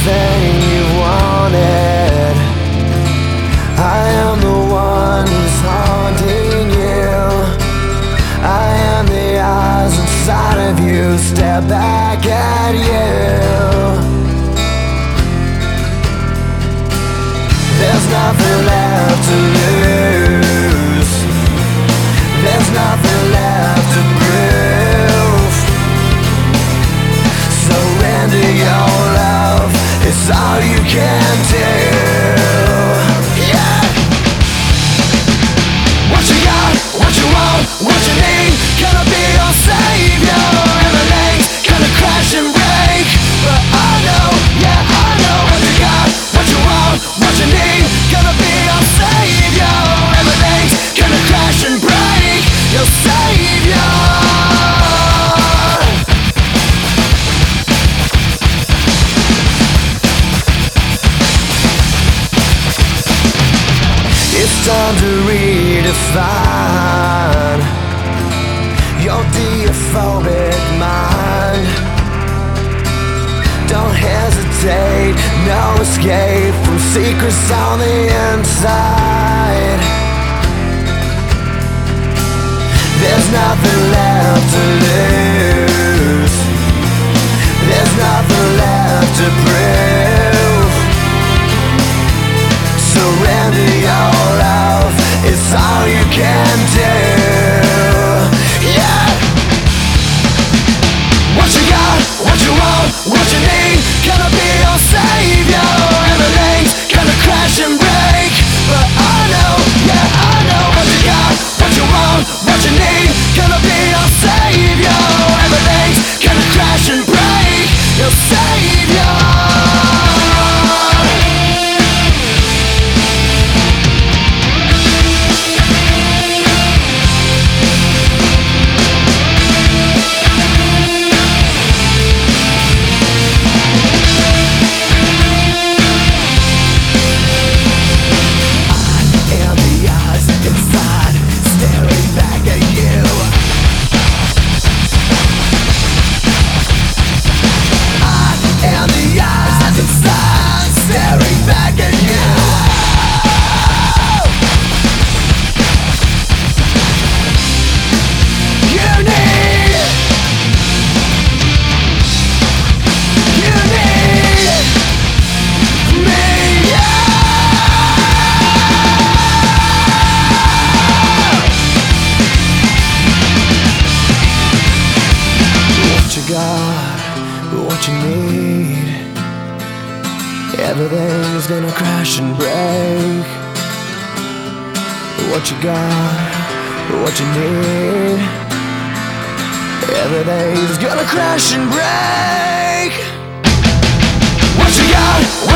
everything you wanted. I am the one who's haunting you. I am the eyes inside of you, stare back at you. There's nothing left to lose. There's nothing left to prove. Surrender your love, it's all you can do. Yeah. What you got, what you want, what you need, can I be your savior? Everything's gonna crash and break, but I know, yeah I know. What you got, what you want, what you need, gonna be your savior. Everything's gonna crash and break, your savior. It's time to redefine your deophobic mind. Don't hesitate, no escape from secrets on the inside. There's nothing left to lose. There's nothing left to prove. Surrender your love, it's all you can do. Yeah. What you got, what you want, what you need, can I be your savior? Everything's gonna crash and break, but I know, yeah I know. What you got, what you want, what you need, can I be your savior? Everything's gonna crash and break, your savior. What you need, everything's gonna crash and break. What you got, what you need, everything's gonna crash and break. What you got,